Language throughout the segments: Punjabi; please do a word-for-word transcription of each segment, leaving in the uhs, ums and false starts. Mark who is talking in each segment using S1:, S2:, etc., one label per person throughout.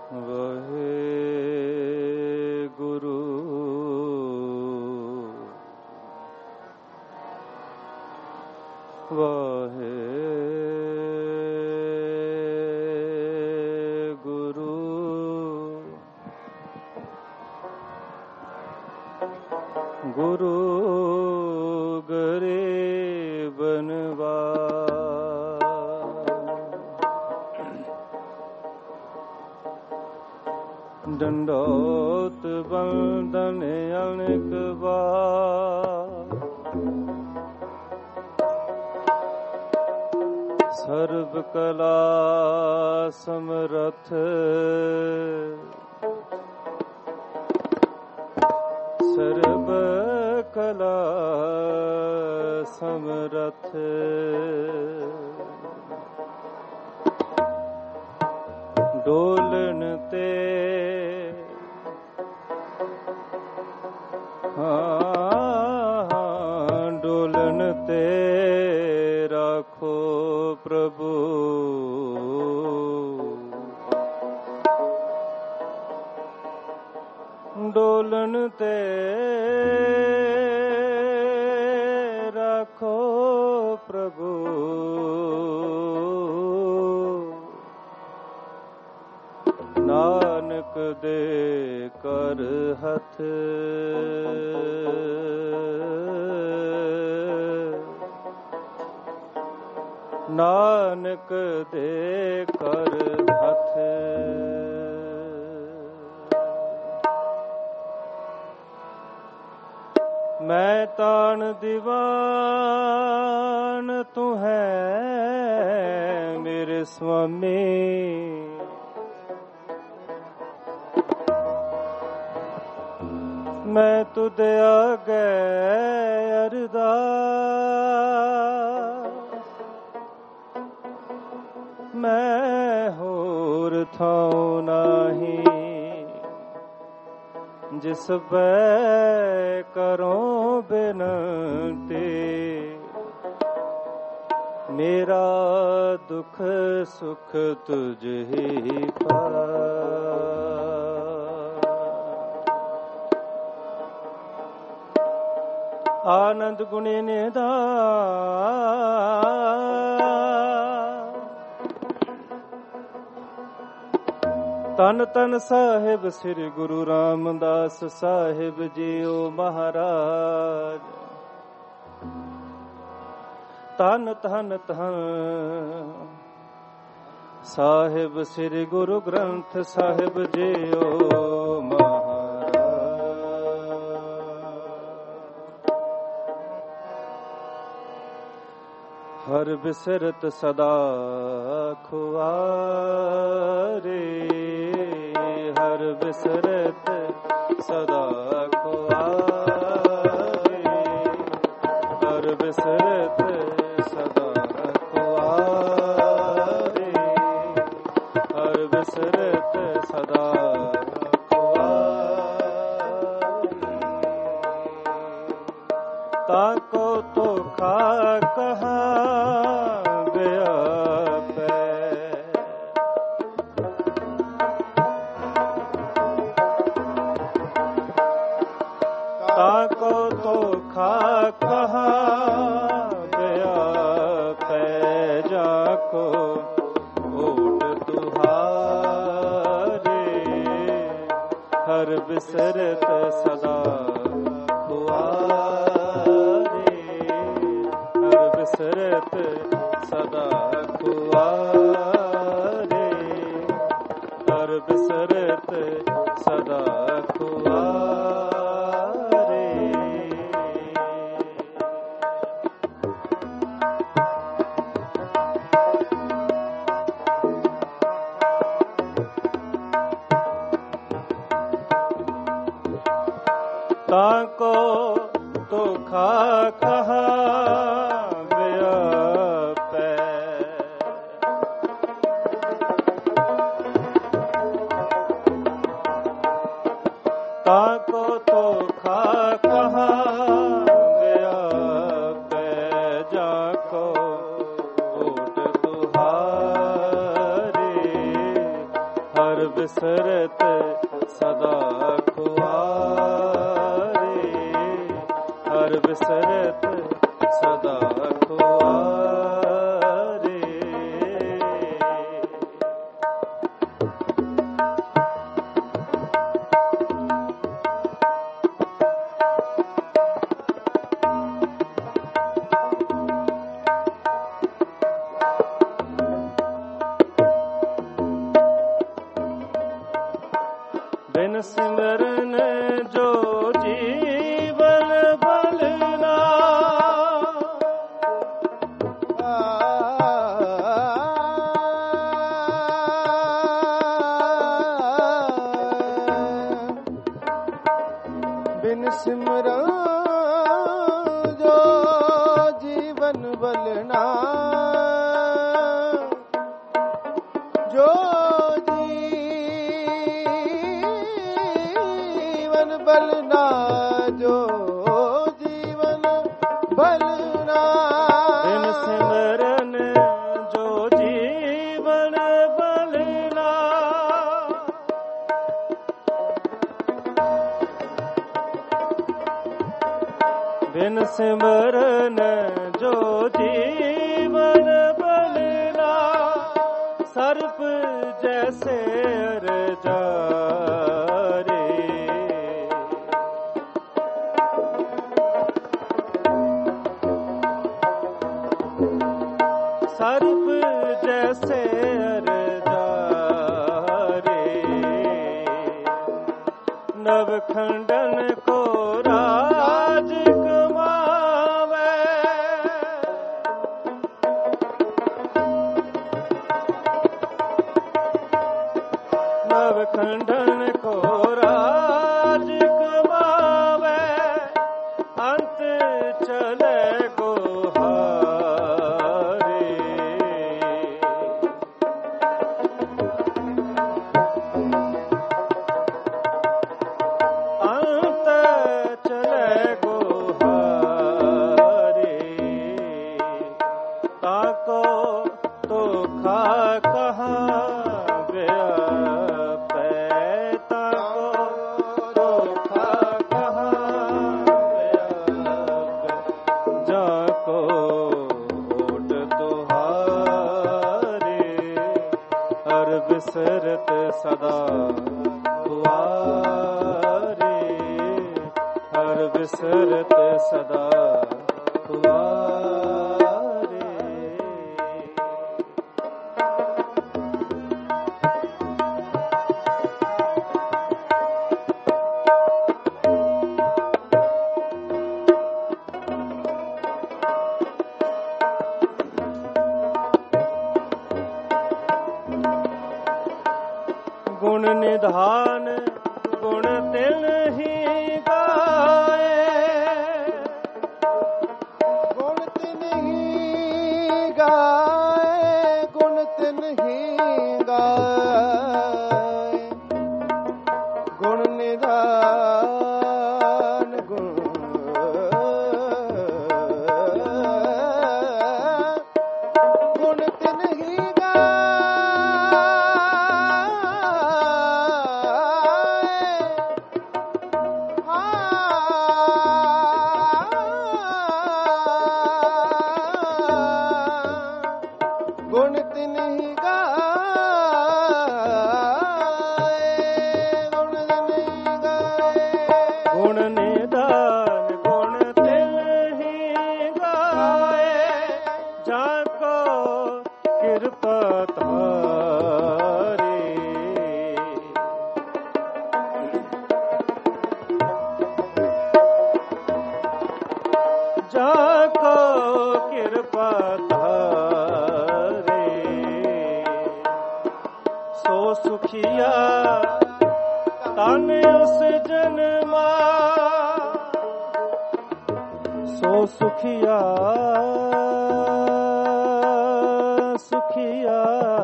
S1: ਵਾਹਿਗੁਰੂ ਵਾਹਿਗੁਰੂ ਗੁਰੂ ਗਰੀਬ ਨਿਵਾਜ ਡੰਡੋਤ ਬੰਦਨ ਅਨੇਕ ਵਾਰ ਸਰਬ ਕਲਾ ਸਮਰਥ ਸਰਬ ਕਲਾ ਸਮਰਥ ਡੋਲਣ ਤੇ ਹਾਂ ਡੋਲਣ ਤੇ ਰੱਖੋ ਪ੍ਰਭੂ ਡੋਲਣ ਤੇ ਰੱਖੋ ਪ੍ਰਭੂ ਨਾਨਕ ਦੇ ਕਰ ਹੱਥ ਨਾਨਕ ਦੇ ਕਰ ਹੱਥ ਮੈਂ ਤਾਣ ਦੀਵਾਨ ਤੂੰ ਹੈ ਮੇਰੇ ਸੁਆਮੀ ਮੈਂ ਤੁਧ ਆਗੇ ਅਰਦਾਸ ਮੈਂ ਹੋਰ ਥਾਉ ਨਾਹੀ ਜਿਸ ਬੈ ਕਰੋ ਬੇਨਤੀ ਮੇਰਾ ਦੁੱਖ ਸੁਖ ਤੁਝ ਹੀ ਪਾਇਆ ਆਨੰਦ ਗੁਣੇ ਨਿਧਾਨ ਤਨ ਤਨ ਸਾਹਿਬ ਸ੍ਰੀ ਗੁਰੂ ਰਾਮਦਾਸ ਸਾਹਿਬ ਜੀਓ ਮਹਾਰਾਜ ਤਨ ਤਨ ਤਨ ਸਾਹਿਬ ਸ੍ਰੀ ਗੁਰੂ ਗ੍ਰੰਥ ਸਾਹਿਬ ਜੀਓ ਮਹਾਰਾਜ ਹਰ ਬਿਸਰਤ ਸਦਾ ਖੁਆਰੇ ਹਰ ਬਿਸਰਤ ਸਦਾ ਖੁਆਰੇ ਹਰ ਬਿਸਰਤ ਸਦਾ ਖੁਆਰੇ ਹਰ ਬਿਸਰਤ ਸਦਾ ਖੁਆਰੇ ਤਾਕੋ ਤੋਖਾ ਕਹਾ ਬਿਸਰਤ ਸਦਾ ਖੁਆਰੇ ਹਰ ਬਿਸਰਤ ਸਦਾ ਖੁਆਰੇ ਹਰ ਬਿਸਰਤ ਸਦਾ ਖੁਆਰੇ ਤਾਕੋ ਤੋਖਾ ਕਹਾ ਵਿਆਪੈ ਤਾਕੋ ਤੋਖਾ ਕਹਾ ਵਿਆਪੈ ਜਾਕੋ ਓਟ ਤੁਹਾਰੇ ਹਰ ਬਿਸਰਤ ਸਦਾ ਖੁਆਰੇ, ਹਰ ਬਿਸਰਤ ਸਦਾ ਖੁਆਰੇ। ਬਿਨ ਸਿਮਰਨ ਜੋ ਜੀਵਨ ਬਲਨਾ,
S2: ਬਿਨ ਸਿਮਰਨ ਜੋ ਜੀਵਨ ਬਲਨਾ, ਜੋ ਬਲਨਾ, ਜੋ ਜੀਵਨ ਬਲਨਾ।
S1: ਬਿਨ ਸਿਮਰਨ ਜੋ ਜੀਵਨ ਬਲਨਾ, ਬਿਨ ਸਿਮਰਨ ਜੋ ਜੀਵਨ ਬਲਨਾ। ਸਰਪ ਜੈਸੇ ਅਰਜਾਰੇ, ਸਰਪ ਜੈਸੇ ਅਰਜਾਰੇ। ਨਵ ਖੰਡਨ ਕੋ ਰਾਜ ਕਮਾਵੇ, ਨਵ ਖੰਡਨ ਕੋ ਰਾਜ ਕਮਾਵੇ। ਅੰਤ ਚਲੇ ਗੁਹਾਰੇ, ਅੰਤ ਚਲੇ ਗੁਹਾਰੇ। ਤਾਕੋ ਤੋਖਾ ਕਹਾਂ ਵਿਆਪੈ, ਤਾਕੋ ਤੋਖਾ ਕਹਾਂ ਵਿਆਪੈ। ਜਾਕੋ ਓਟ ਤੁਹਾਰੇ, ਹਰ ਬਿਸਰਤ ਸਦਾ ਖੁਆਰੇ, ਹਰ ਬਿਸਰਤ ਸਦਾ ਖੁਆਰੇ। ਗੁਣ ਨਿਧਾਨ ਗੁਣ ਤਿਲ ਹੀ ਗਾਏ,
S2: ਗੁਣ ਤਿਨ ਹੀ ਗਾਏ, ਗੁਣ ਤਿਨ ਹੀ ਗਾਏ। ਗੁਣ ਨਿਧਾਨ ਗੁਣ ਗੁਣ ਤਿਨ ਹੀ ਗੁਣ ਤਿਨ ਹੀ ਗਾਏ, ਗੁਣ ਤਿਨ ਹੀ ਗਾਏ।
S1: ਗੁਣ ਨਿਧਾਨ ਗੁਣ ਤਿਲ ਹੀ ਗਾਏ। ਜਾਕੋ ਕਿਰਪਾ ਧਾਰੇ, ਜਾਕੋ ਕਿਰਪਾ ਧਾਰੇ। ਸੋ ਸੁਖੀਆ ਤਨ ਉਸ ਜਨਮਾ, ਸੋ ਸੁਖੀਆ ਸੁਖੀਆ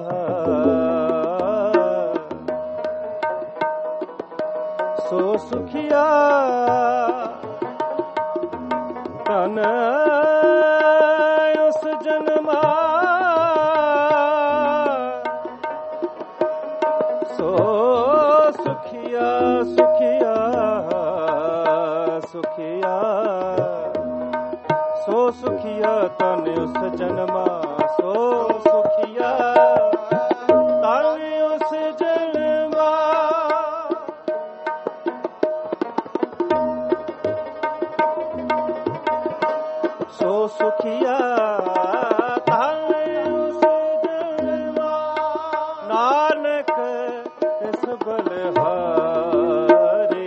S1: ਸੋ ਸੁਖੀਆ ਤਨ ਉਸ ਜਨਮਾ, ਸੋ सुखिया सुखिया सुखिया सो सुखिया तन उस जन्मा सो सुखिया तन उस जन्मा सो सुखिया तन उस जन्मा नानक इस बलहारे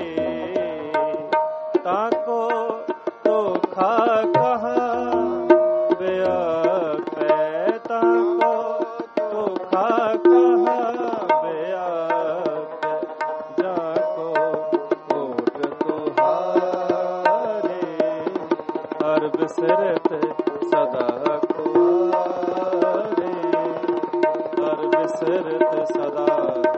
S1: ताको तो खा कहा बया कै ताको तो खा कहा बया कै जाको ओट तुहारे हर बिसरत सदा कुआरे हर बिसरत सदा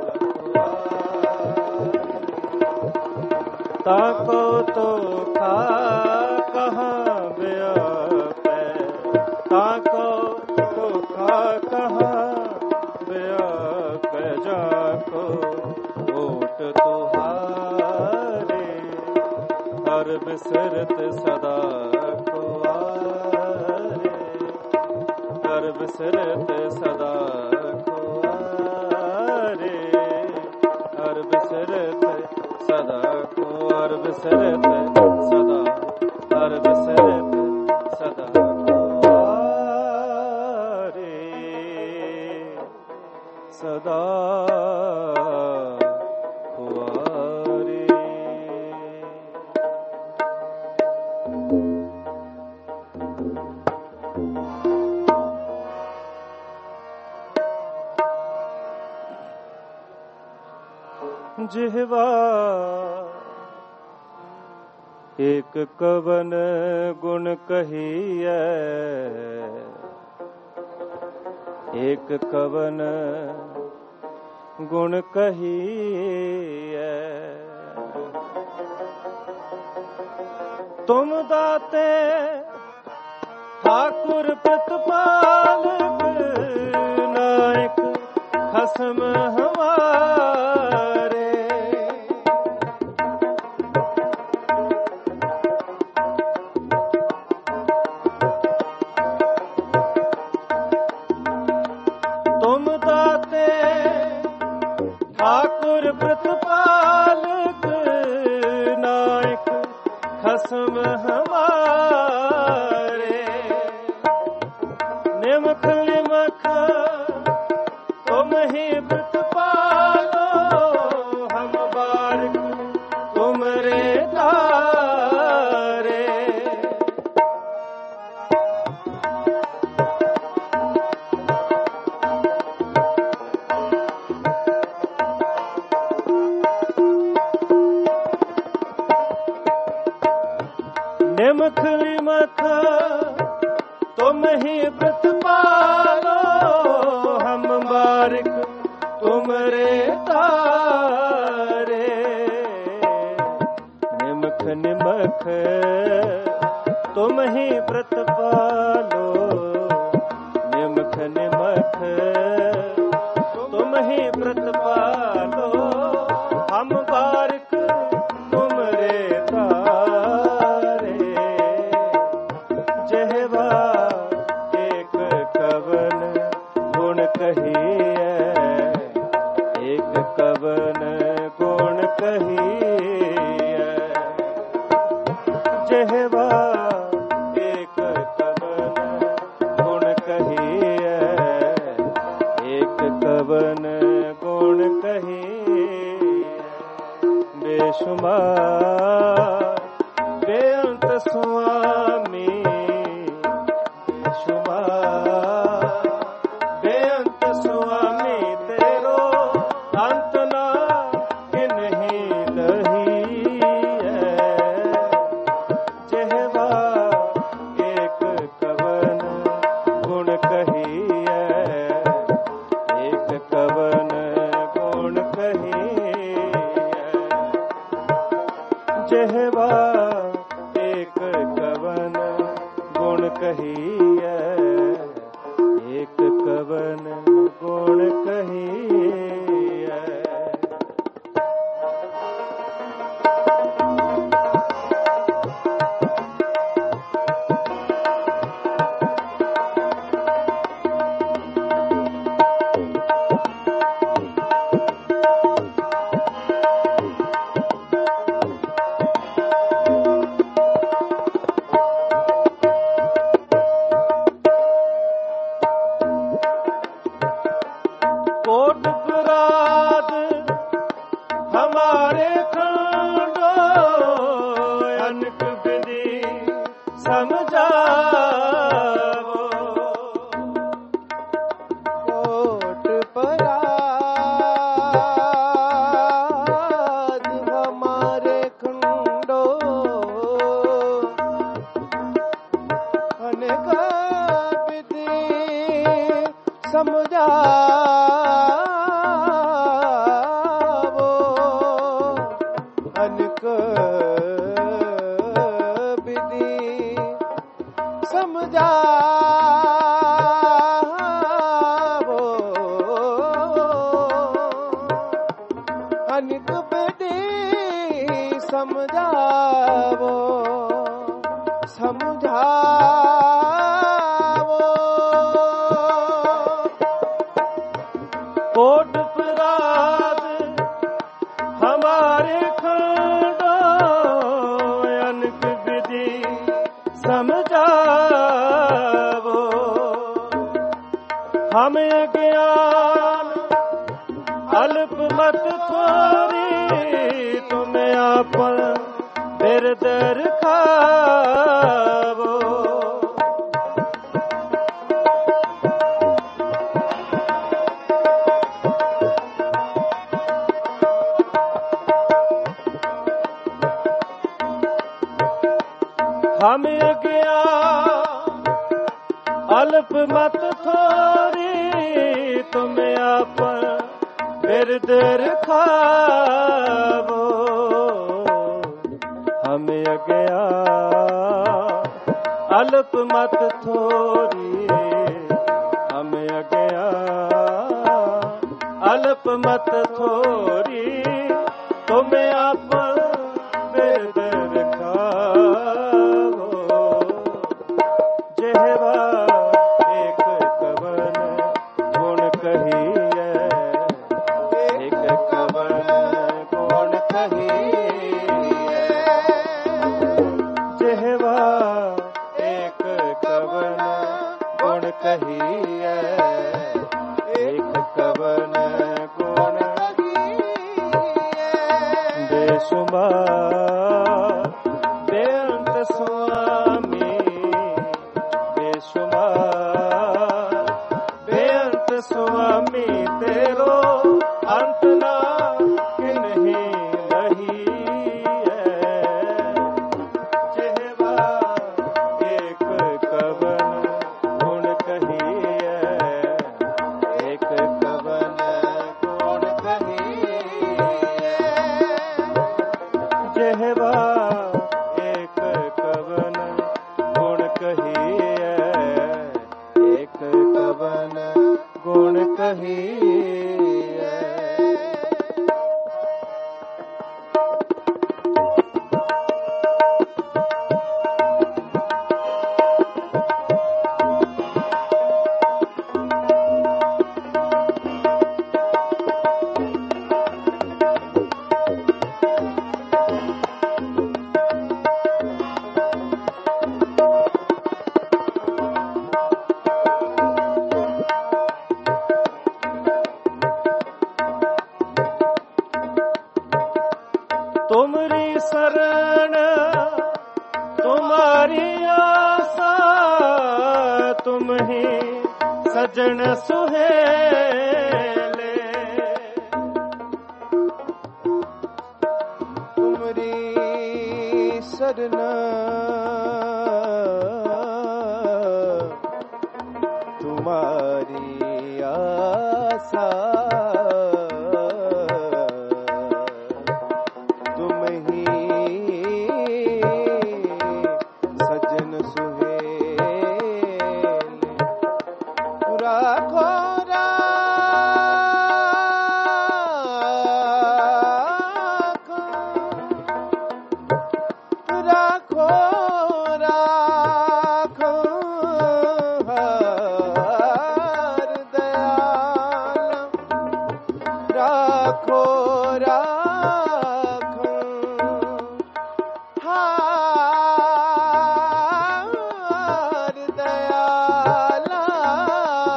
S1: ताको तो खा कहाँ बया पै ताको तो खा कहाँ बया पै जाको ओट तुहारे हर बिसरत सदा कुआरे हर बिसरत सदा कुआरे हर बिसरत सदा को हर बिसरत सदा हर बिसरत सदा कुआरे सदा कुआरे जिह्वा एक कवन गुण कहिए एक कवन गुण कहिए तुम दाते ठाकुर प्रतिपालक नायक खसम हमारे तुम दाते ठाकुर प्रतिपालक नायक खसम हमारे निमख निमख तुम ही प्रतिपालो हम बारिक तुमरे तारे निमख निमख तुम ही प्रतिपालो हम बारिक तुमरे तारे निमख निमख तुम ही प्रतिपालो निमख निमख तुम ही प्रतिपालो हम बारिक तुमरे तारे जहवा एक कवन गुण कहिए एक कवन गुण कहिए जहवा एक कवन गुण कहिए एक कवन गुण कहिए बेशुमार बेअंत स्वामी बेशुमार बेअंत स्वामी तेरो अंत ना किन्हीं लही है जहवा एक कवन गुण कहिए एक कवन गुण कहिए जहवा एक कवन गुण कहिए एक कवन गुण कहिए हमारे खंडो अनक विधि समझावो।
S2: कोट पराध हमारे खंडो अनेक विधि समझावो। अनेक विधि समझावो। अनेक विधि समझावो समझावो।
S1: कोट पराध हमारे खंडो अनक विधि समझावो। हम अज्ञान अल्प मत थोरी तुम्हें आपन बिरदर खावो। हम अज्ञान अल्प मत थोरी तुम्हें आपन बिरदर खावो। हम अज्ञान अल्प मत थोरी हम अज्ञान अल्प मत थोरी तुम्हें आपन बिरदर खावो। जेहवा एक कवन गुण कहिए एक कवन गुण कहिए। जेहवा एक कवन गुण कहिए एक कवन गुण बेशुमार बेअंत स्वामी बेशुमार बेअंत स्वामी तेरो अंत ना कि नहीं रही है। जेहवा एक कवन गुण कहिए एक कवन गुण कहिए। जेहवा एक कवन गुण कहिए एक कवन गुण कहिए। तुमरी शरण तुम्हारी आशा तुम ही सजन सुहेले।
S2: तुमरी शरण तुम्हारी आशा तुम ही सजन सुहेले। राखो राखो राखो राखो हर दयाल राखो राखो हर दयाल।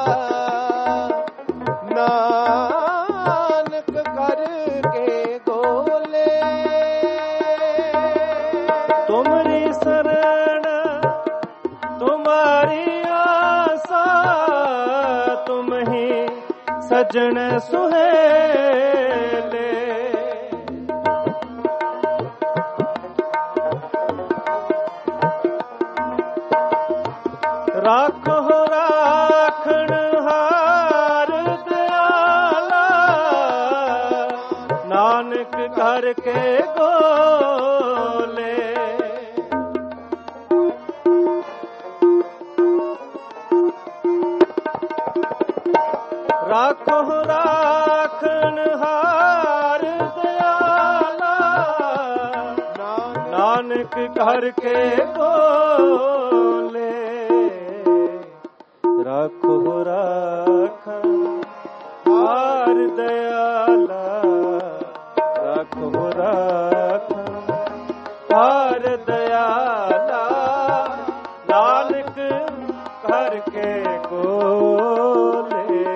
S2: नानक करके गो
S1: ਸਜਣ ਸੁਹੇਲੇ ਰਾਖੋ ਰਾਖਣ ਹਾਰ ਦਿਆਲਾ ਨਾਨਕ ਕਰਕੇ ਗੋਲੇ ਰਾਖੋ ਰਾਖਣ ਹਾਰ ਦਿਆਲਾ ਨਾਨਕ ਕਰਕੇ ਗੋਲੇ ਰਾਖੋ ਰਾਖਣ ਹਾਰ ਦਿਆਲਾ ਰਾਖੋ ਰਾਖਣ ਹਾਰ ਦਿਆਲਾ ਨਾਨਕ ਕਰਕੇ ਗੋਲੇ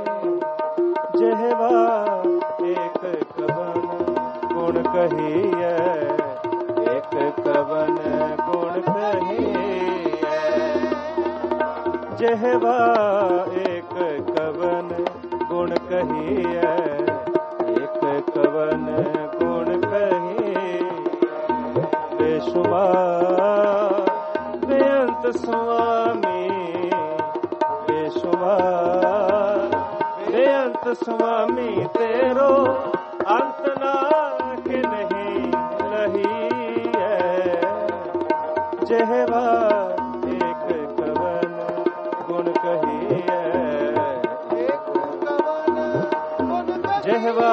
S1: ਜਿਹਵਾ ਏਕ ਕਵਨ ਗੁਣ ਕਹੀਐ ਏਕ ਕਵਨ ਗੁਣ ਕਹੀਐ ਜਿਹਵਾ ਏਕ ਕਵਨ ਗੁਣ ਕਹੀਐ ਏਕ ਕਵਨ ਗੁਣ ਕਹੀਐ ਬੇਸ਼ੁਮਾਰ ਬੇਅੰਤ ਸੁਆਮੀ ਬੇਸ਼ੁਮਾਰ ਬੇਅੰਤ ਸੁਆਮੀ ਤੇਰੋ ਅੰਤ ਨਾ ਕਿ ਨਹੀਂ ਲਹੀਐ ਜਿਹਵਾ ਏਕ ਕਵਨ ਗੁਣ ਕਹੀਐ
S2: ਏਕ ਕਵਨ ਗੁਣ
S1: ਜਿਹਵਾ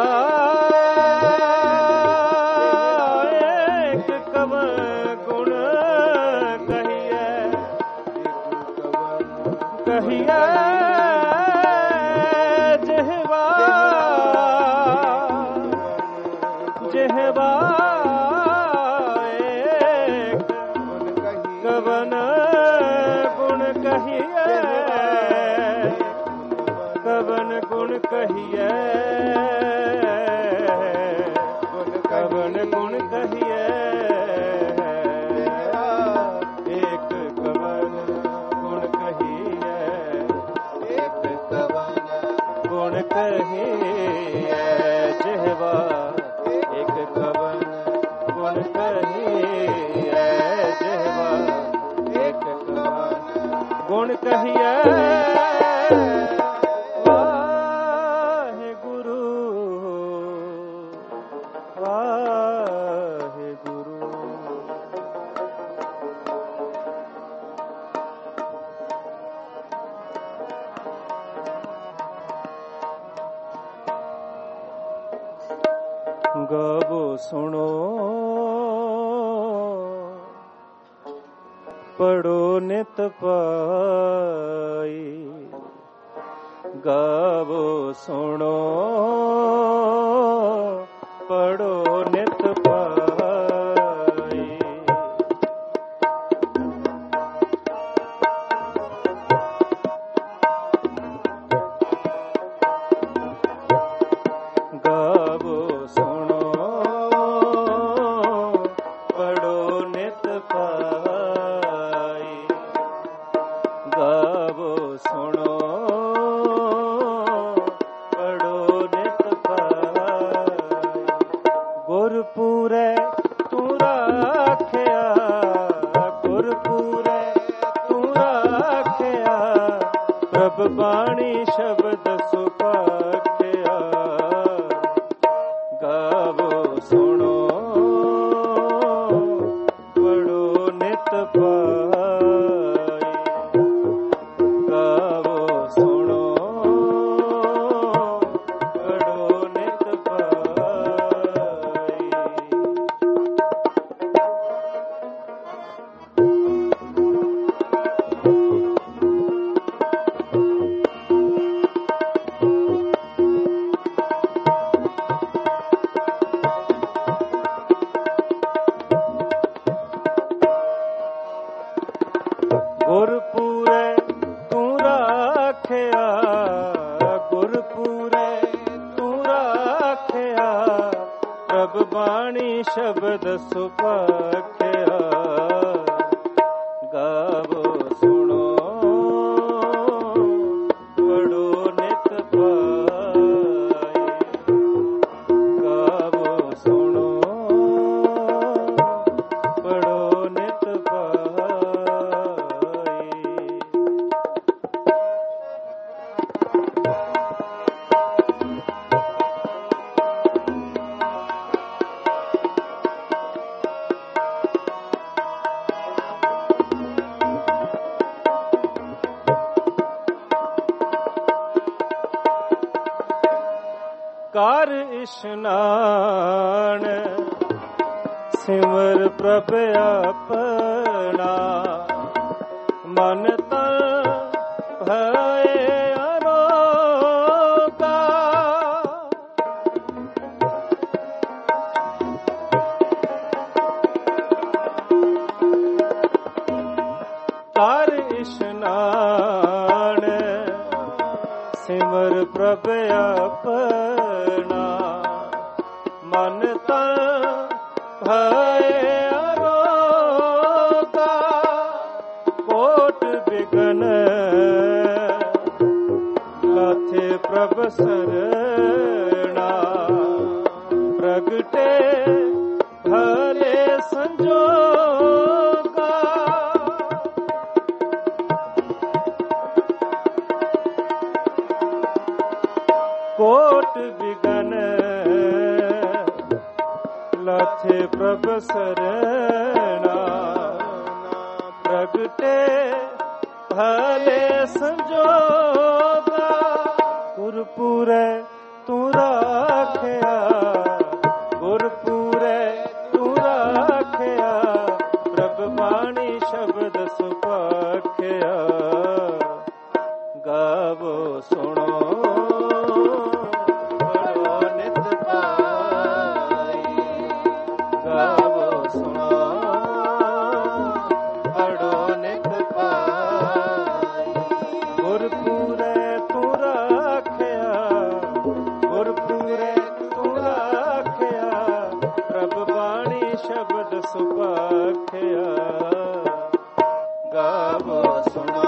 S1: ਏਕ ਕਵਨ ਗੁਣ ਕਹੀਐ ਕਹੀਐ ਜਿਹਵਾ ਜਿਹਵਾ ਏਕ ਕਵਨ ਗੁਣ ਕਹੀਐ ਕਵਨ ਗੁਣ ਕਹੀਐ ਕਵਨ ਗੁਣ ਕਹੀਐ ਏਕ ਕਵਨ ਗੁਣ ਕਹੀਐ
S2: ਏਕ ਕਵਨ
S1: ਗੁਣ ਕਹੀਐ ਜਿਹਵਾ ਏਕ ਕਵਨ ਗੁਣ ਕਹੀਐ ਜਿਹਵਾ ਏਕ ਕਵਨ ਗੁਣ ਕਹੀਐ ਵਾਹਿਗੁਰੂ ਵਾਹਿਗੁਰੂ ਗਾਵੋ ਸੁਣੋ ਪੜੋ ਨਿਤ ਪਾਈ ਗਾਵੋ ਸੁਣੋ ਪੜੋ ਨਿਤ ਪਾਈ ਗਾਵੋ ਸੁਣੋ ਪੜੋ ਨਿਤ ਪਾਈ ਗਾਵੋ ਸੁਣੋ ਪੜੋ ਨਿਤ ਪਾਈ ਗੁਰਪੂਰੈ ਤੂੰ ਰਾਖਿਆ ਗੁਰਪੂਰੈ ਤੂੰ ਰਾਖਿਆ ਪ੍ਰਭ ਬਾਣੀ ਸ਼ਬਦ ਸੁਭਾਖਿਆ ਗਾਵੋ ਸੁਣੋ ਪੜੋ ਨਿਤ ਪਾਈ ਗਾਵੋ ਸੁਣੋ ਪੜੋ ਨਿਤ ਪਾਈ ਗੁਰਪੂਰੈ ਤੂੰ ਰਾਖਿਆ ਗੁਰਪੂਰੈ ਤੂੰ ਰਾਖਿਆ ਪ੍ਰਭ ਬਾਣੀ ਸ਼ਬਦ ਸੁਭਾਖਿਆ ਗਾਵੋ ਸੁਣੋ ਪੜੋ ਨਿਤ ਪਾਈ ਇਸ਼ਨਾਨ ਸਿਮਰ ਪ੍ਰਭ ਆਪਣਾ ਮਨ ਤਨ ਭਏ ਅਰੋਗਾ ਕਰ ਇਸ਼ਨਾਨ ਸਿਮਰ ਪ੍ਰਭ ਆਪਣਾ ਮਨ ਤਨ ਭਏ ਅਰੋਗਾ ਕੋਟ ਬਿਗਨ ਲਾਥੇ ਪ੍ਰਭ ਸਰਣਾ ਪ੍ਰਗਟੇ ਭਲੇ ਸੰਜੋਗਾ ਕੋਟ ਬਿਗਨ ਲਾਥੇ ਪ੍ਰਭ ਸਰਣਾ ਪ੍ਰਗਟੇ ਭਲੇ ਸੰਜੋਗਾ ਗੁਰਪੂਰੈ ਤੂੰ ਰਾਖਿਆ ਗੁਰਪੂਰੈ ਤੂੰ ਰਾਖਿਆ ਪ੍ਰਭ ਬਾਣੀ ਸ਼ਬਦ ਸੁਭਾਖਿਆ ਗਾਵੋ ਸੁਣੋ ਪੜੋ ਨਿਤ ਪਾਈ ਗਾਵੋ ਸੁਣੋ ਪੜੋ ਨਿਤ ਪਾਈ ਗੁਰਪੂਰੈ ਤੂੰ ਰਾਖਿਆ ਗੁਰਪੂਰੈ ਤੂੰ ਰਾਖਿਆ ਪ੍ਰਭ ਬਾਣੀ ਸ਼ਬਦ ਸੁਭਾਖਿਆ ਗਾਵੋ ਸੁਣੋ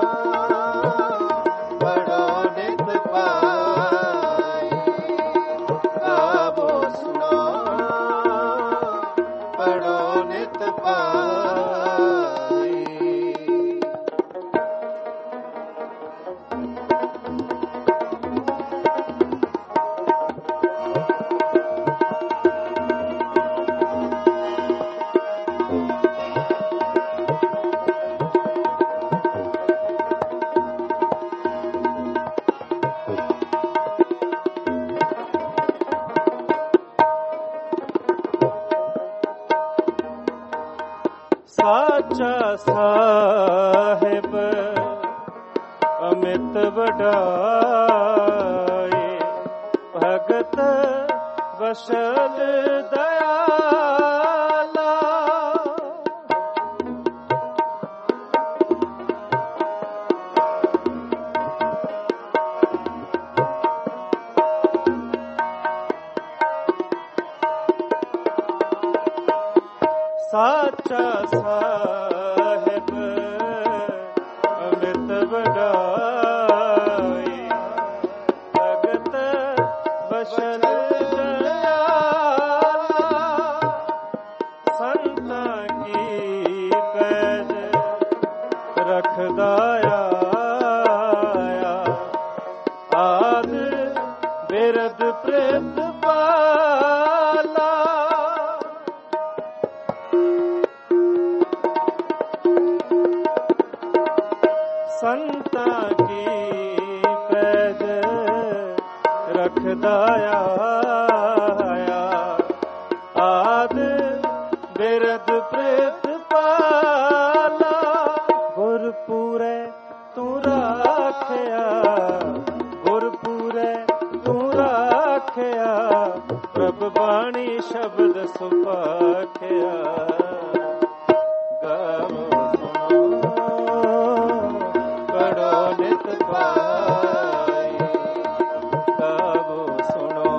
S1: ਸਾਚਾ ਸਾਹਿਬ ਅਮਿਤ ਵਡਾਏ ਭਗਤ ਵਸ਼ਲ ਦਇਆਲਾ ਸਾਚਾ ਸਾਹਿਬ ਅਮਿਤ ਵਡਾਈ ਭਗਤ ਵਸ਼ਲ ਦਇਆਲਾ ਸੰਤਾਂ ਕੀ ਪੈਜ ਰੱਖਦਾ ਆਇਆ ਆਦ ਬਿਰਦ ਪ੍ਰਿਤ ਪਾਲਾ ਸੰਤਾਂ ਕੀ ਪੈਜ ਰੱਖਦਾ ਆਇਆ ਆਦ ਬਿਰਦ ਪ੍ਰਿਤ ਪਾਲਾ ਗੁਰਪੂਰੈ ਤੂੰ ਰਾਖਿਆ ਗੁਰਪੂਰੈ ਤੂੰ ਰਾਖਿਆ ਪ੍ਰਭ ਬਾਣੀ ਸ਼ਬਦ ਸੁਭਾਖਿਆ ਗਾਵੋ ਪੜੋ ਨਿਤ ਪਾਈ ਗਾਵੋ ਸੁਣੋ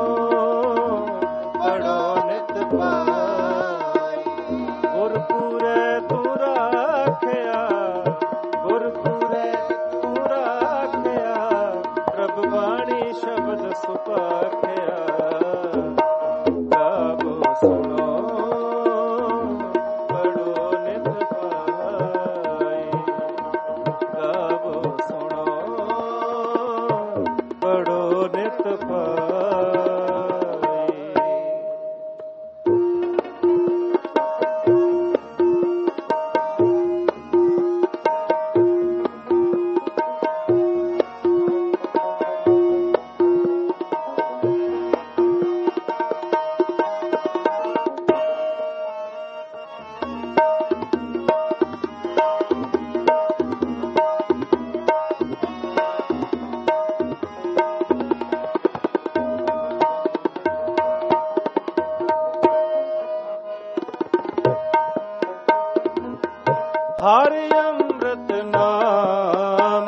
S1: ਪੜੋ ਨਿਤ ਪਾਈ ਗੁਰਪੂਰੈ ਤੂੰ ਰਾਖਿਆ ਗੁਰਪੂਰੈ ਤੂੰ ਰਾਖਿਆ ਪ੍ਰਭ ਬਾਣੀ ਸ਼ਬਦ ਸੁਭਾਖਿਆ ਗਾਵੋ ਸੁਣੋ ਪੜੋ ਨਿਤ ਪਾਈ ਹਰਿ ਅੰਮ੍ਰਿਤ ਨਾਮ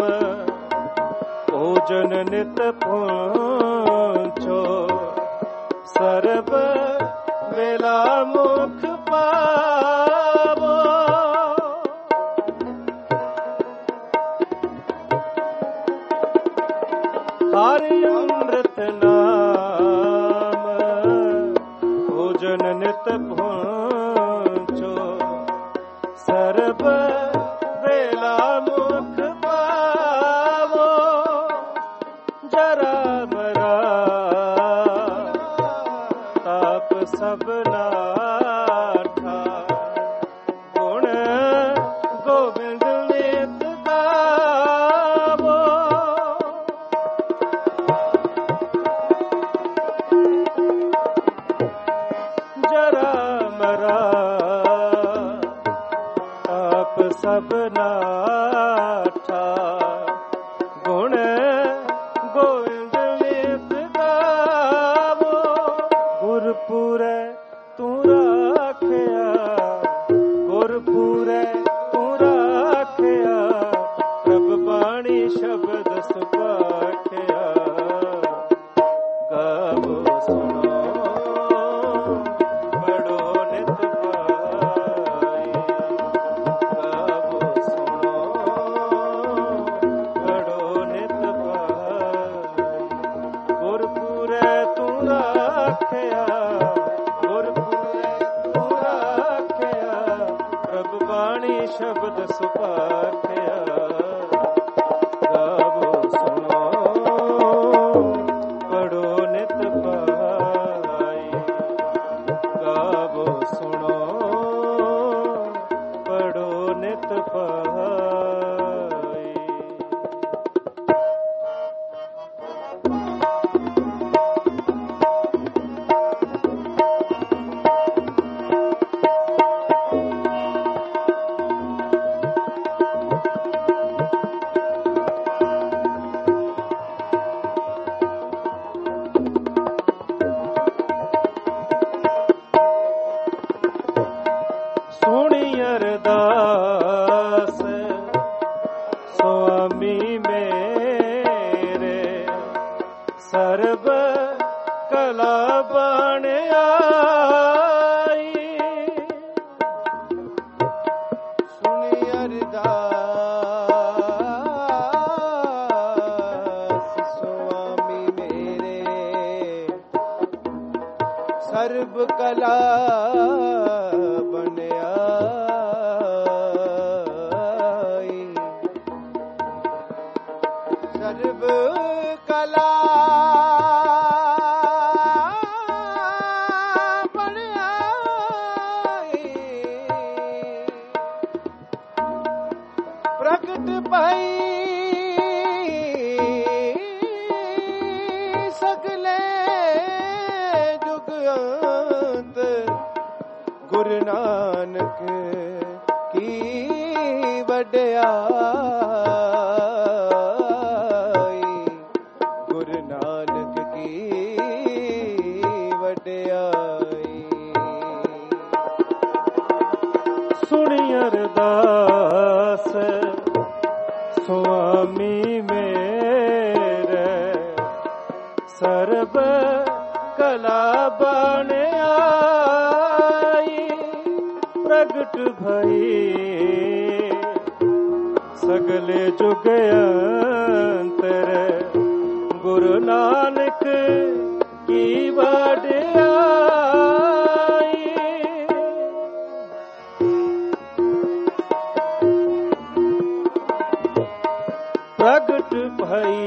S1: ਭੋਜਨ ਨਿਤ ਪਹੁੰਚੋ ਸਰਬ ਵੇਲਾ ਮੁਖ ਪਾਵੋ ਹਰਿ ਅੰਮ੍ਰਿਤ ਨਾਮ ਭੋਜਨ ਨਿਤ ਪਹੁੰਚੋ ਸਰਬ ਵੇਲਾ ਮੁਖ ਪਾਵੋ ਜਰਾ ਮਰਾ ਤਾਪ ਸਭ ਨਾਠਾ ਗੁਣ ਗੋਬਿੰਦ ਨਿਤ ਗਾਵੋ ਜਰਾ ਮਰਾ ਤਾਪ ਸਭ ਨਾਠਾ ਗੁਣ ਗੋਬਿੰਦ ਨਿਤ ਗਾਵੋ ਗੁਰਪੁਰੈ ਤੂੰ ਰਾਖਿਆ ਗੁਰਪੁਰੈ ਤੂੰ ਰਾਖਿਆ ਪ੍ਰਭ ਬਾਣੀ ਸ਼ਬਦ ਸੁਭਾਖਿਆ ਗਾਵੋ ਸੁਣੋ ਬੜੋ ਨਿਤ ਪਾਈ ਗਾਵੋ ਸੁਣੋ ਬੜੋ ਨਿਤ ਪਾਈ ਗੁਰਪੁਰੈ ਤੂੰ ਰਾਖਿਆ ਗੁਰਪੁਰੈ ਤੂੰ ਰਾਖਿਆ ਪ੍ਰਭ ਬਾਣੀ ਸ਼ਬਦ ਸੁਭਾਖਿਆ ਗਾਵੋ ਸੁਣੋ ਪੜੋ ਨਿਤ ਪਾਈ ਗਾਵੋ ਸੁਣੋ ਪੜੋ ਨਿਤ ਪਾਈ ਸੁਣੀ ਅਰਦਾਸ ਸੁਆਮੀ ਮੇਰੇ ਸਰਬ ਕਲਾ ਬਣ ਆਈ
S2: ਸੁਣੀ ਅਰਦਾਸ ਸੁਆਮੀ ਮੇਰੇ ਸਰਬ ਕਲਾ ਬਣ ਆਈ ਸਰਬ ਕਲਾ ਬਣ ਆਈ ਪ੍ਰਗਟ ਭਈ ਸਗਲੇ ਜੁਗ ਅੰਤ ਗੁਰੂ ਨਾਨਕ ਕੀ ਵਡਿਆਈ ਗੁਰੂ ਨਾਨਕ ਕੀ ਵਡਿਆਈ
S1: ਸੁਣੀ ਅਰਦਾਸ ਸੁਆਮੀ ਮੇਰੇ ਸਰਬ ਕਲਾ ਬਣ ਆਈ ਪ੍ਰਗਟ ਭਈ ਸਗਲੇ ਜੁਗ ਅੰਤਰ ਗੁਰੂ ਨਾਨਕ ਕੀ ਵਡਿਆਈ ਪ੍ਰਗਟ ਭਈ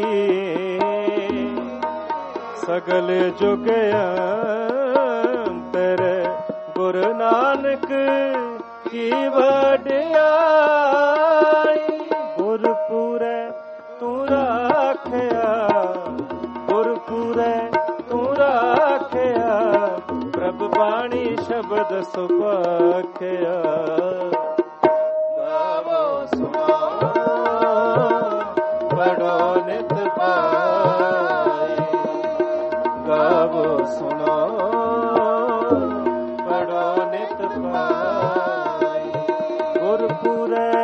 S1: ਸਗਲ ਜੁਗ ਅੰਤਰ ਗੁਰੂ ਨਾਨਕ ਕੀ ਵਡਿਆਈ ਗੁਰਪੁਰੈ ਤੂੰ ਰਾਖਿਆ ਗੁਰਪੁਰੈ ਤੂੰ ਰਾਖਿਆ ਪ੍ਰਭ ਬਾਣੀ ਸ਼ਬਦ ਸੁਭਾਖਿਆ ਗਾਵੋ ਸੁਣੋ ਪੜੋ ਨਿਤ ਪਾਈ ਗਾਵੋ ਸੁਣੋ ਪੜੋ ਨਿਤ ਪਾਈ ਗੁਰਪੁਰੈ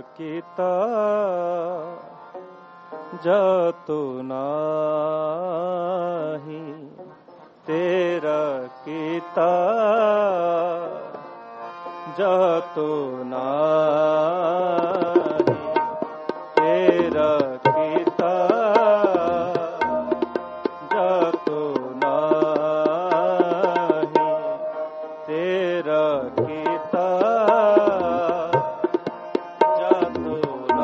S1: ਕੀਤਾ ਜਾਤੁ ਨਾਹੀ, ਤੇਰਾ ਕੀਤਾ ਜਾਤੁ ਨਾਹੀ, ਤੇਰਾ ਕੀਤਾ ਜਾਤੁ ਨਾਹੀ, ਤੇਰਾ ਕੀਤਾ ਜਾਤੁ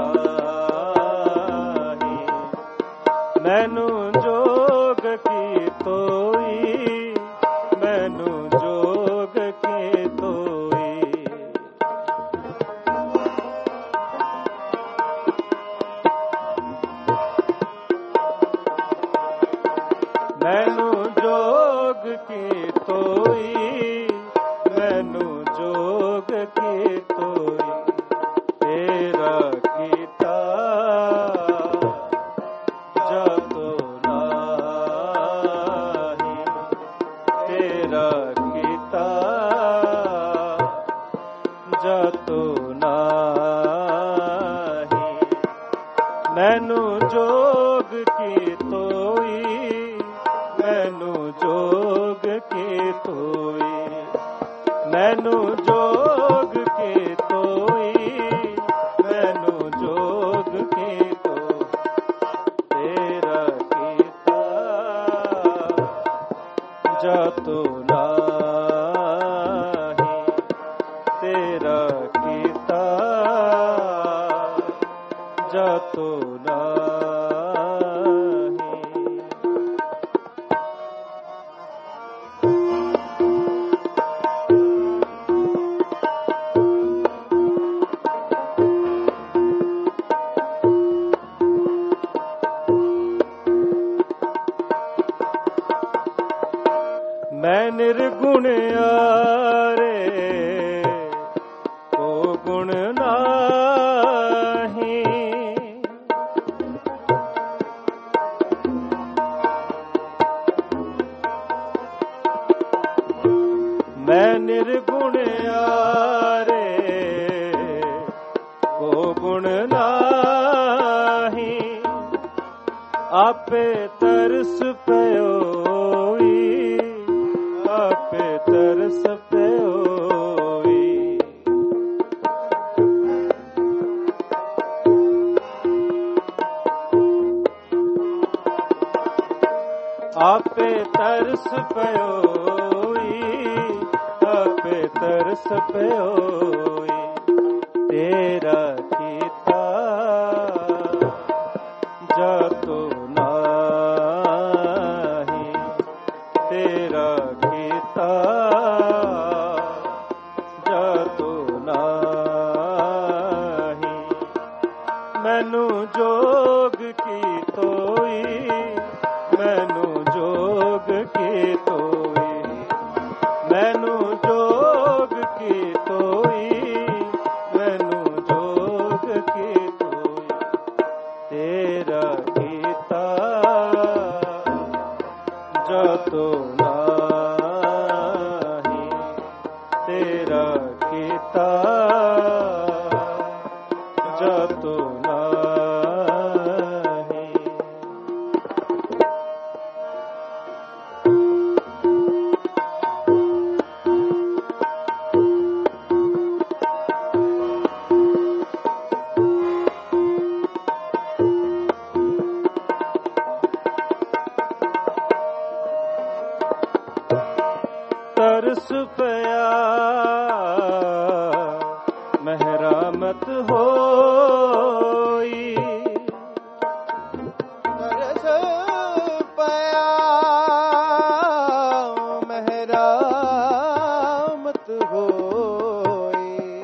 S1: ਨਾਹੀ। ਮੈਨੂੰ ਜੋਗ ਕੀ ਤੋਈ, ਮੈਨੂੰ ਜੋਗ ਕੀ ਤੋਈ, ਮੈਨੂੰ ਜੋਗ ਕੀ ਤੋਈ, ਮੈਨੂੰ ਜੋਗ ਕੀ ਤੋਈ, ਤੇਰਾ ਕੀਤਾ ਜਾਤੁ ਨਾਹੀ, ਤੇਰਾ ਕੀਤਾ ਜਾਤੁ ਨਾਹੀ। ਮੈਨੂੰ ਜੋਗ ਕੀ ਤੋਈ, ਮੈਨੂੰ ਜੋਗ ਕੀ ਤੋਈ, ਮੈਨੂੰ ਜੋਗ ਕੀ ਤੋਈ, ਮੈਨੂੰ ਜੋਗ ਕੀ ਤੋਈ, ਤੇਰਾ ਕੀਤਾ ਜਾਤੁ ਨਾਹੀ, ਤੇਰਾ ਕੀਤਾ ਜਾਤੁ ਨਾਹੀ। ਮੈਂ ਨਿਰਗੁਣਿਆਰੇ ਕੋ ਗੁਣ ਨਾਹੀ, ਮੈਂ ਨਿਰਗੁਣਿਆਰੇ ਕੋ ਗੁਣ ਨਾਹੀ, ਆਪੇ ਤਰਸ ਪਇਓਈ, ਆਪੇ ਤਰਸ ਪਇਓਈ, ਆਪੇ ਤਰਸ ਪਇਓਈ, ਆਪੇ ਤਰਸ ਪਇਓਈ, ਤੇਰਾ ਕੀਤਾ ਜਾਤੁ ਨਾਹੀ, ਤੇਰਾ ਕੀਤਾ ਜਾਤੁ ਨਾਹੀ। ਮੈਨੂੰ ਜੋਗ ਕੀ ਤੋਈ, ਮੈਨੂੰ ਜੋਗ ਕੀ ਤੋਈ, ਮੈਨੂੰ ਜੋਗ ਕੀ ਤੋਈ, ਮੈਨੂੰ ਜੋਗ ਕੀ ਤੋਈ, ਤੇਰਾ ਕੀਤਾ ਜਾਤੁ ਨਾਹੀ, ਤੇਰਾ ਕੀਤਾ ਜਾਤੁ ਨਾਹੀ। ਤਰਸ ਪਿਆ ਮਹਿਰਾਮਤ ਹੋਈ,
S2: ਤਰਸ ਪਿਆ ਮਹਿਰਾਮਤ ਹੋਈ,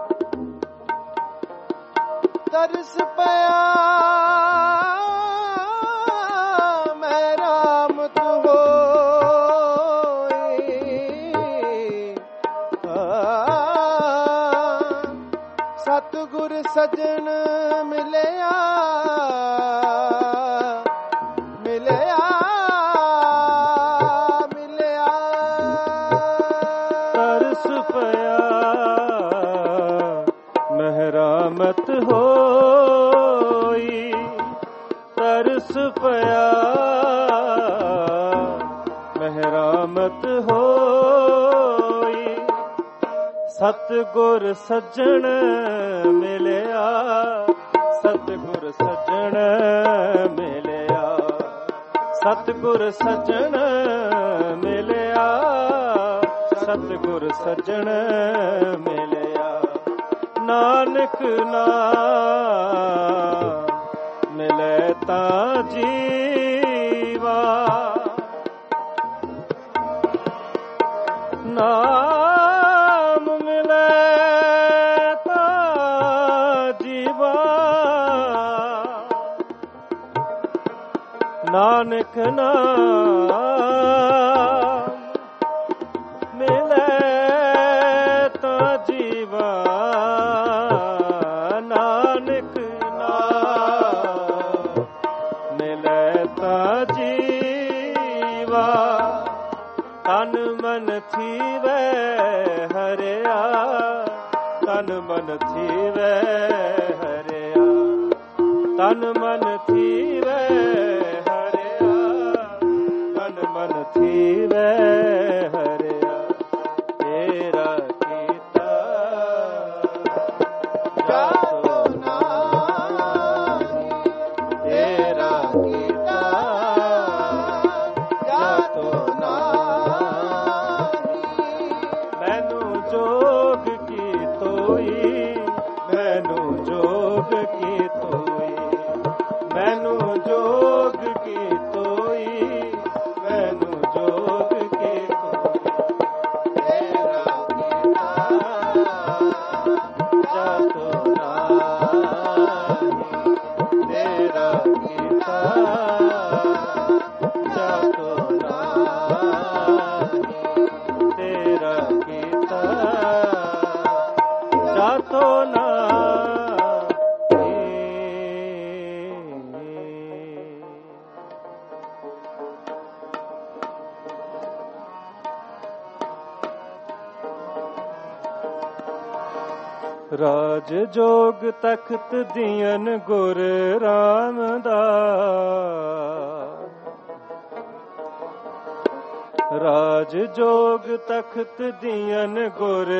S2: ਤਰਸ ਪਿਆ ਮਹਿਰਾਮਤ ਹੋਈ, ਸਤਿਗੁਰ ਸਜਣ ਮਿਲਿਆ, ਮਿਲਿਆ, ਮਿਲਿਆ,
S1: ਤਰਸ ਪਿਆ ਮਹਿਰਾਮਤ ਮਹਿਰਾਮਤ ਹੋਈ ਤਰਸ ਪਿਆ ਮਹਿਰਾਮਤ ਹੋਈ ਸਤਿਗੁਰ ਸੱਜਣ ਮਿਲਿਆ ਸਤਿਗੁਰ ਸੱਜਣ ਮਿਲਿਆ ਸਤਿਗੁਰ ਸੱਜਣ ਮਿਲਿਆ ਸਤਿਗੁਰ ਸੱਜਣ ਮਿਲਿਆ ਨਾਨਕ ਨਾਮ ਮਿਲੇ ਤਾਂ ਜੀਵਾ ਨਾਮ ਮਿਲੇ ਤਾਂ ਜੀਵਾ ਨਾਨਕ ਨਾਮ ਮਿਲੇ ਤਾਂ ਜੀਵਾ ਨਾਨਕ ਨਾਮ ਮਿਲੇ ਤਾਂ ਜੀਵਾ ਤਨ ਮਨ ਥੀਵੈ ਹਰਿਆ ਤਨ ਮਨ ਥੀਵੈ ਹਰਿਆ ਤਨ ਮਨ ਥੀਵੈ ਹਰਿਆ ਤਨ ਮਨ ਥੀਵੈ ਹਰਿਆ ਤੇਰਾ ਕੀਤਾ ਜਾਤੋ ਨਾਹੀ ਤੇਰਾ ਕੀਤਾ ਜਾਤੋ ਜੋਗ ਕੀ ਤੋਈ ਮੈਨੂੰ ਜੋਗ ਕੀ ਤੋਈ ਮੈਨੂੰ ਜੋਗ ਕੀ ਤੋਈ ਮੈਨੂੰ ਜੋਗ ਕੀ ਤੋਈ ਤੇਰਾ ਕੀਤਾ ਜਾਤੋ ਨਾਹੀ ਤੇਰਾ ਕੀਤਾ ਜਾਤੋ ਨਾਹੀ ਤੇਰਾ ਕੀਤਾ ਜਾਤੋ ਨਾਹੀ। ਰਾਜ ਜੋਗ ਤਖਤ ਦੀਨ ਗੁਰ ਰਾਮਦਾਸ ਰਾਜ ਜੋਗ ਤਖਤ ਦੀਨ ਗੁਰ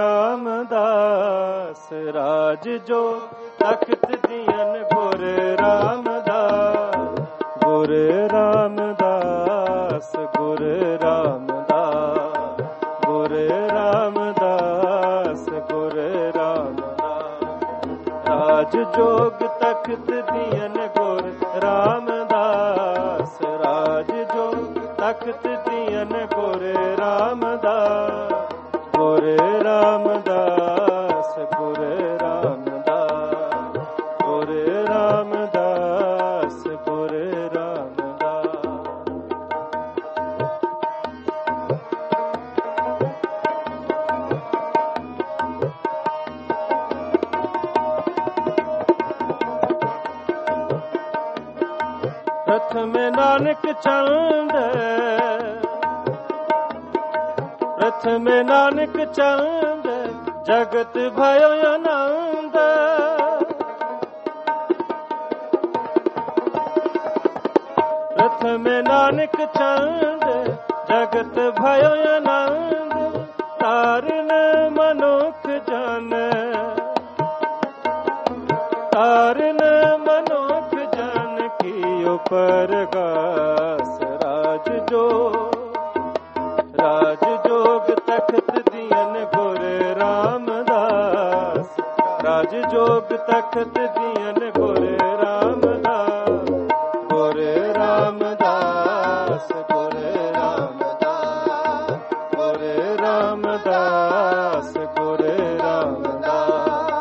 S1: ਰਾਮਦਾਸ ਰਾਜ ਜੋਗ ਤਖਤ ਦੀਨ ਗੁਰ ਰਾਮਦਾਸ ਗੁਰ ਰਾਮਦਾਸ ਗੁਰ ਰਾਮਦਾਸ ਗੁਰ ਰਾਮਦਾਸ ਗੁਰ ਰਾਮਦਾਸ ਰਾਜ ਜੋਗ ਤਖਤ ਦੀਨ ਗੁਰ ਰਾਮਦਾਸ ਰਾਜ ਜੋਗ ਤਖਤ ਦੀਨ ਗੁਰ ਰਾਮਦਾਸ ਗੁਰ ਰਾਮਦਾਸ ਗੁਰ ਰਾਮਦਾਸ ਗੁਰ ਰਾਮਦਾਸ ਗੁਰ ਰਾਮਦਾਸ ਪ੍ਰਥਮ ਨਾਨਕ ਚੰਦ ਪ੍ਰਥਮ ਨਾਨਕ ਚੰਦ ਜਗਤ ਭਇਓ ਆਨੰਦ ਪ੍ਰਥਮ ਨਾਨਕ ਚੰਦ ਜਗਤ ਭਇਓ ਆਨੰਦ ਤਾਰਨ ਮਨੁੱਖ ਜਨ ਤਾਰਨ ਮਨੁੱਖ ਜਨ ਕੀਓ ਪਰਗਾਸ ਰਾਜ ਜੋ ਰਾਜ ਜੋਗ ਤਖਤ ਦੀਨ ਗੁਰ ਰਾਮਦਾਸ ਰਾਜ ਜੋਗ ਤਖਤ ਦੀਨ ਗੁਰ ਰਾਮਦਾਸ ਗੁਰ ਰਾਮਦਾਸ ਗੁਰ ਰਾਮਦਾਸ ਗੁਰ ਰਾਮਦਾਸ ਗੁਰ ਰਾਮਦਾਸ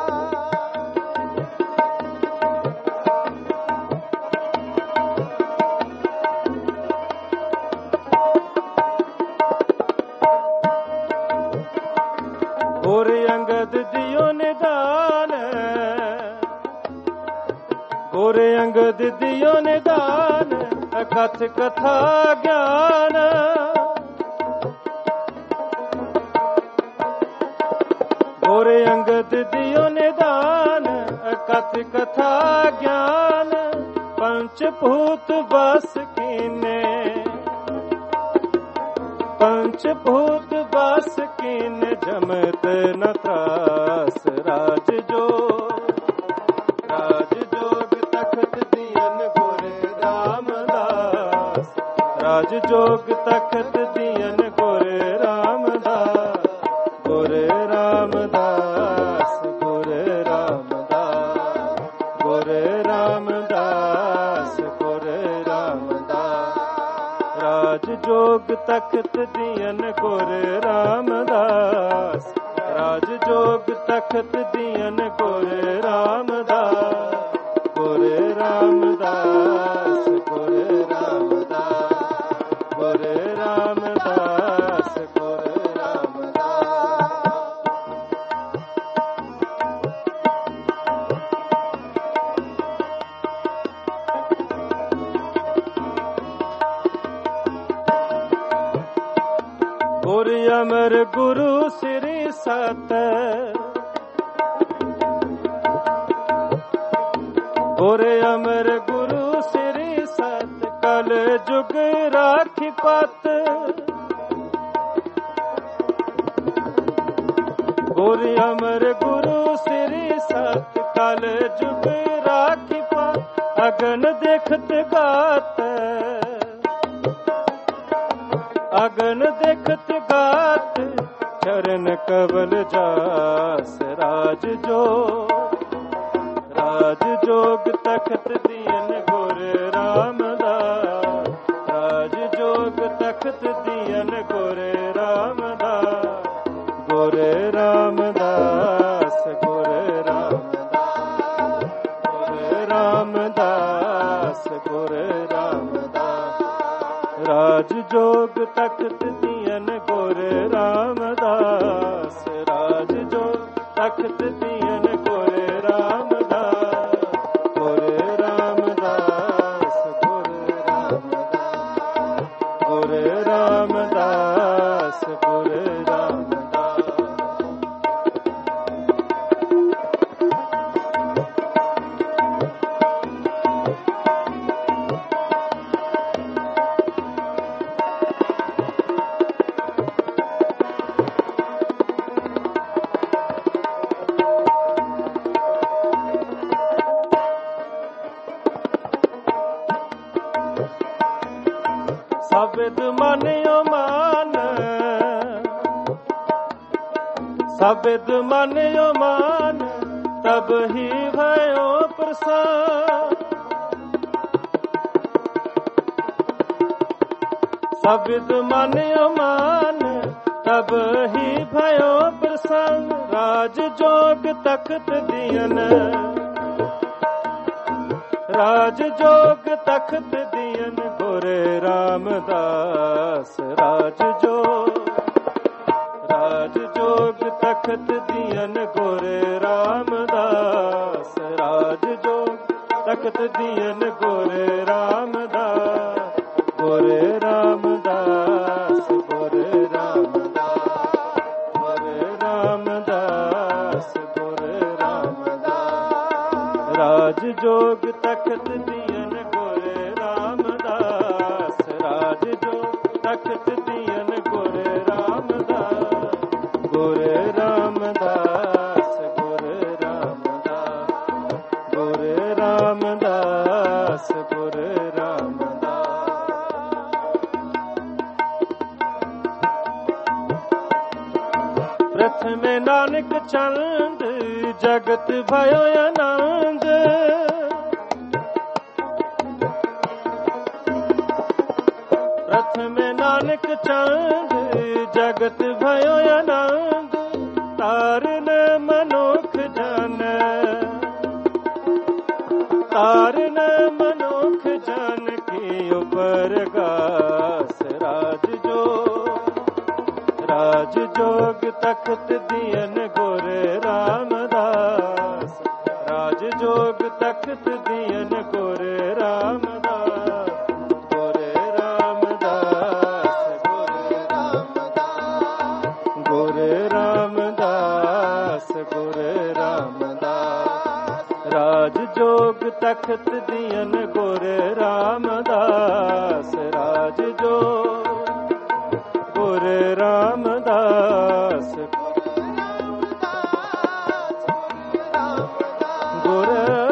S1: ਗੁਰ ਅੰਗਦ ਦਿਓ ਨਿਦਾਨ ਗੁਰ ਅੰਗਦ ਦਿਓ ਨਿਦਾਨ ਅਕਥ ਕਥਾ ਗਿਆਨ ਗੁਰ ਅੰਗਦ ਦਿਓ ਨਿਦਾਨ कथ कथा ज्ञान पंचभूत बस कीने, पंचभूत बस कीने जमत न त्रास। राज जो राज जोग तखत दियन गुर रामदास, राज जोग तखत दियन गुर रामदास, गुर रामदास, गुर रामदास, गुर रामदास, गुर रामदास। राज जोग तखत दियन गुर रामदास, राज जोग तखत दियन गुर रामदास, गुर रामदास, गुर रामदास, गुर रामदास, गुर रामदास। गुर अमर गुरु श्री सत, गुर अमर गुरु श्री सत, कल जुग राखी पत। गुर अमर गुरु श्री सत, कल जुग राखी पत। अगन देखत गात, अगन देखत गात, चरण कबल जास। राज जो राज जोग तखत दियन गुर रामदास, राज जोग तखत दियन गुर रामदास, गुर रामदास, गुर रामदास, गुर रामदास, गुर रामदास। राज जोग तखत दियन गुर रामदास, राज जोग तखत दियन गुर रामदास, गुर रामदास, गुर रामदास, गुर रामदास, गुर रामदास। सबिद मानियो मान, सबिद मानियो मान, तब ही भयो प्रसाद। सबिद मानियो मान, तब ही भयो प्रसंग। राज जोग तखत दियन, राज जोग तखत दियन गुर रामदास। राज जोग राज जोग तखत दियन गुर रामदास, राज जोग तखत दियन गुर रामदास, गुर रामदास, गुर रामदास, गुर रामदास, गुर रामदास। राज जोग तखत दियन गुर रामदास, राज जोग तखत दियन गुर रामदास, गुर रामदास, गुर रामदास, गुर रामदास, गुर रामदास। प्रथम नानक चंद, जगत भयो आनंद। प्रथम नानक चंद, जगत भयो आनंद। तारन मनुख जन, तारन मनुख जन की उपर गास। राज जो राज जोग तखत दियन गुर रामदास, राज जोग तखत दियन गुर रामदास, गुर रामदास, गुर रामदास, गुर रामदास, गुर रामदास। ਤਖਤ ਦੀਨ ਗੁਰ ਰਾਮਦਾਸ ਰਾਜ ਜੋਗ ਗੁਰ ਰਾਮਦਾਸ ਗੁਰ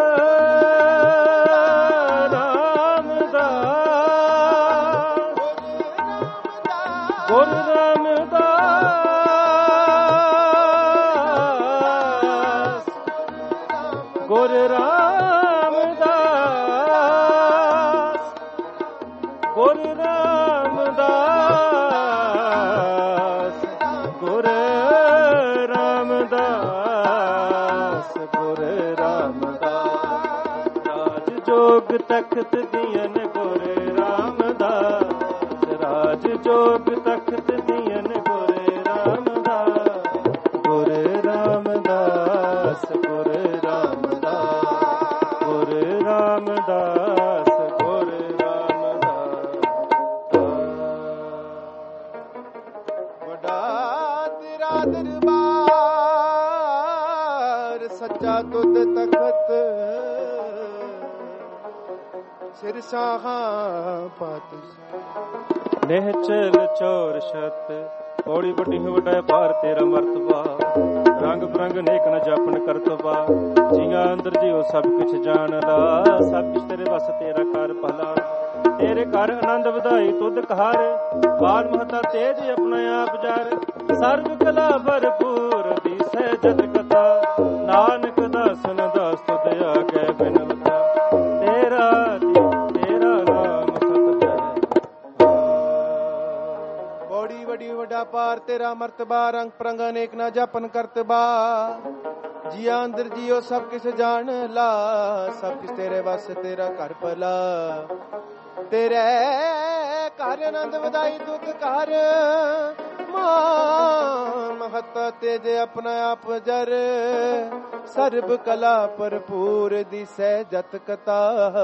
S1: ਰਾਮਦਾਸ ਗੁਰ ਰਾਮਦਾਸ ਗੁਰ ਰਾਮਦਾਸ ਗੁਰ ਰਾਮਦਾਸ ਗੁਰ ਰਾਮਦਾਸ ਗੁਰ ਰਾਮਦਾਸ ਰਾਜ ਜੋਗ ਤਖਤ ਦੀਨ ਗੁਰ ਰਾਮਦਾਸ ਰਾਜ ਜੋਗ ਤਖਤ ਦੀਨ ਗੁਰ ਰਾਮਦਾਸ ਗੁਰ ਰਾਮਦਾਸ ਗੁਰ ਰਾਮਦਾਸ ਗੁਰ ਰਾਮਦਾਸ ਗੁਰ ਰਾਮਦਾਸ
S2: ਵੱਡਾ ਤੇਰਾ ਦਰਬਾਰ ਸੱਚਾ ਤੁਧ ਤਖਤ ਸਿਰ ਸਾਹਾਂ ਪਤ
S1: ਨਿਹਚਲ ਚੋਰ ਛਤ ਬੋੜੀ ਵੱਡੀ ਹੋ ਵੱਡਾ ਭਾਰ ਤੇਰਾ ਮਰਤਬਾ ਰੰਗ ਬਰੰਗ ਨੇਕ ਨ ਜਾਪਨ ਕਰਤਬਾ ਜੀਆਂ ਅੰਦਰ ਜਿਉ ਸਭ ਕੁਛ ਜਾਣ ਲਾ ਸਭ ਕੁਛ ਤੇਰੇ ਵਸ ਤੇਰਾ ਕਰ ਭਲਾ ਤੇਰੇ ਘਰ ਆਨੰਦ ਵਧਾਈ ਤੁਧ ਕਹਾਰ ਬਾਲ ਮਹਤਾ ਤੇਜ ਆਪਣਾ ਆਪ ਜਾਰ ਸਰਬ ਕਲਾ ਭਰਪੂਰ ਦੀ ਸਹਿਜਤ ਕਥਾ ਨਾਨਕ ਦਾਸਨ ਦਾਸ ਤੁਧ ਆਗੇ ਬਿਨਵਤਾ ਤੇਰਾ ਦੀ ਤੇਰਾ ਨਾਮ ਸਤਿ ਹੈ
S2: ਬੋੜੀ ਵੱਡੀ ਵੱਡਾ ਪਾਰ ਤੇਰਾ ਮਰਤਬਾ ਰੰਗ ਪ੍ਰੰਗ ਅਨੇਕ ਨਾ ਜਾਪਨ ਕਰਤਬਾ ਜੀਆ ਅੰਦਰ ਜੀਓ ਸਭ ਕਿਸ ਜਾਣ ਲਾ ਸਭ ਕਿਸ ਤੇਰੇ ਵਸ ਤੇਰਾ ਘਰ ਭਲਾ ਤੇਰੇ ਘਰ ਆਨੰਦ ਵਧਾਈ ਦੁੱਖ ਕਰ ਮਾਨ ਮਹਤ ਤੇਜ ਆਪਣਾ ਆਪ ਜਰ ਸਰਬ ਕਲਾ ਭਰਪੂਰ ਦੀ ਸਹਿਜਤ ਕਤਾ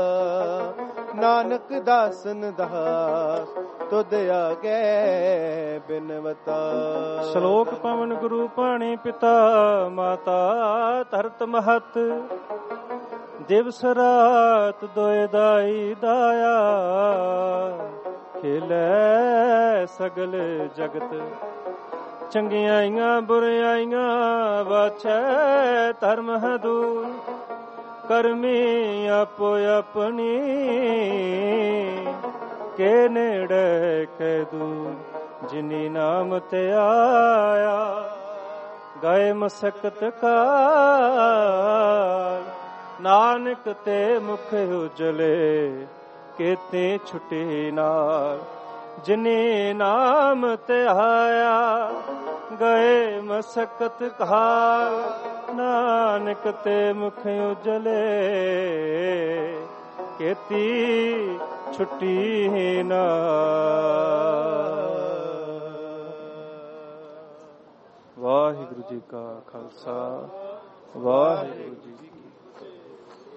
S2: ਨਾਨਕ ਦਾਸਨ ਦਾਸ ਤੁਧ ਆਗੇ ਬਿਨਵਤਾ
S1: ਸ਼ਲੋਕ ਪਵਨ ਗੁਰੂ ਪਾਣੀ ਪਿਤਾ ਮਾਤਾ ਧਰਤ ਮਹਤ ਦਿਵਸ ਰਾਤ ਦੋਇ ਦਾਈ ਦਾਇਆ ਖੇਲੇ ਸਗਲ ਜਗਤ ਚੰਗਿਆਈਆਂ ਬੁਰਿਆਈਆਂ ਵਾਛੈ ਧਰਮ ਹਦੂਰ ਕਰਮੀ ਆਪੋ ਆਪਣੀ ਕੇ ਨੇੜੇ ਕੈ ਦੂਰ ਜਿਨੀ ਨਾਮ ਤੇ ਆਇਆ ਗਏ ਮਸਕਤ ਕਾਲ ਨਾਨਕ ਤੇ ਮੁਖ ਉਜਲੇ ਕੇਤੇ ਛੁਟੇ ਨਾਲ ਜਿਨੇ ਨਾਮ ਤੇ ਆਇਆ ਗਏ ਮਸਕਤ ਕਾਲ ਨਾਨਕ ਤੇ ਮੁਖ ਉਜਲੇ ਕੇਤੀ ਛੁੱਟੀ ਨਾ। ਵਾਹਿਗੁਰੂ ਜੀ ਕਾ ਖਾਲਸਾ ਵਾਹਿਗੁਰੂ ਜੀ